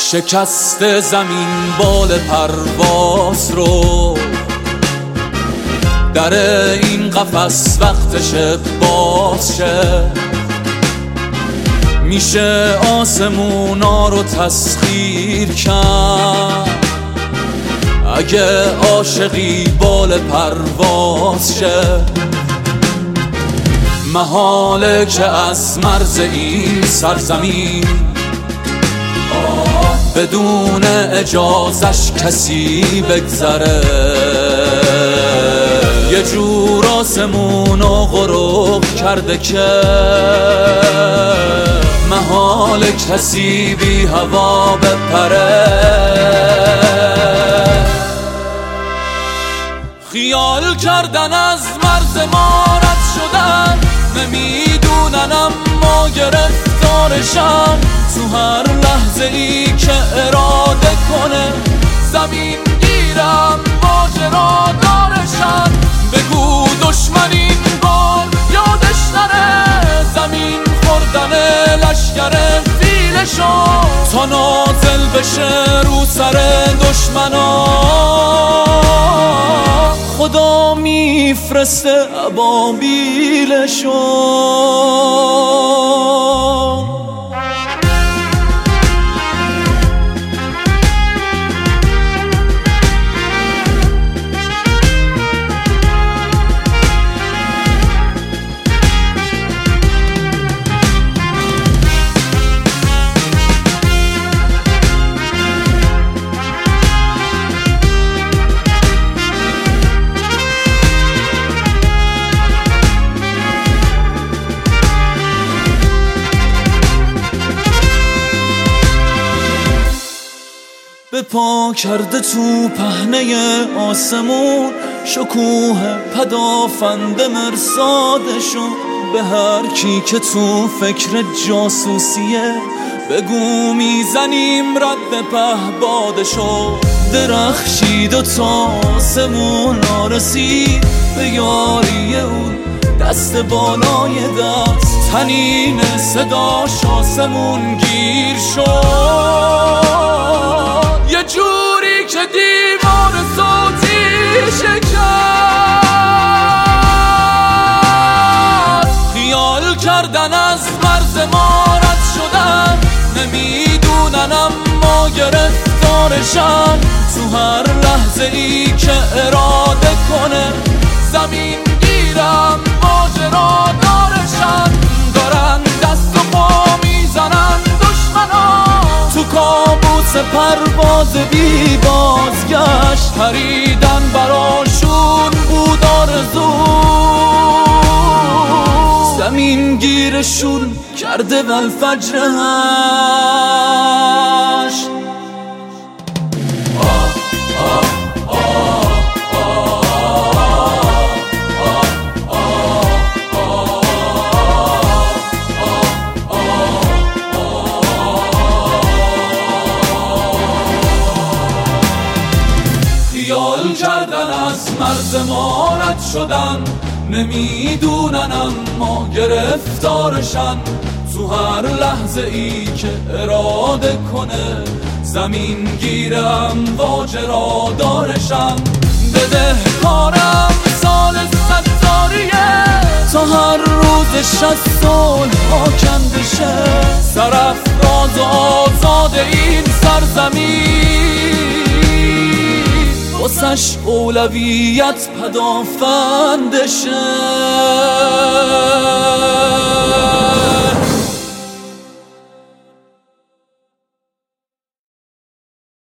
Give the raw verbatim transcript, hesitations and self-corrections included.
شکست زمین بال پرواز رو، در این قفس وقتش باز شه. میشه آسمونا رو تسخیر کرد اگه عاشقی بال پرواز شه. محاله که از مرز این سرزمین بدون اجازش کسی بگذره. یه جور آسمونو غرق کرده که محاله کسی بی هوا بپره. خیال کردن از مرز ما رد شدن، نمیدونن اما گرفتارشن. تو هر لحظه ای که اراده کنه زمین گیرم ماجرا دارشن. بگو دشمن این بار یادش نره زمین خوردن لشکر فیلشو، تا نازل بشه رو سر دشمنا. خدا میفرسته ابابیلشو. به پا کرده تو پهنه آسمون شکوه پدافند مرصادشو. به هر کی که تو فکر جاسوسیه بگو میزنیم رد پهبادشو. درخشید و تا آسمون رسید به یاری اون دست بالای دست. تنین صداش آسمون گیر شد، یه جوری که دیوار صوتی شکست. خیال کردن از مرز ما رد شدن، نمیدونن اما گرفتارشن. تو هر لحظه ای که اراده کنه زمین گیرم ماجرا دارشن. دارن دست و پا میزنن دشمنا تو کابوس پرواز بی بازگشت. پریدن براشون بود آرزو، زمین گیرشون کرده والفجر هشت. خیال کردن از مرز ما رد شدن، نمیدونن اما گرفتارشن. تو هر لحظه ای که اراده کنه زمین گیرم واجرا دارشن. بده کارم سال ستاریه تا هر روز شست صلح آکنده شه. سرافراز و آزاد این سرزمین واسش اولویت پدافندشه.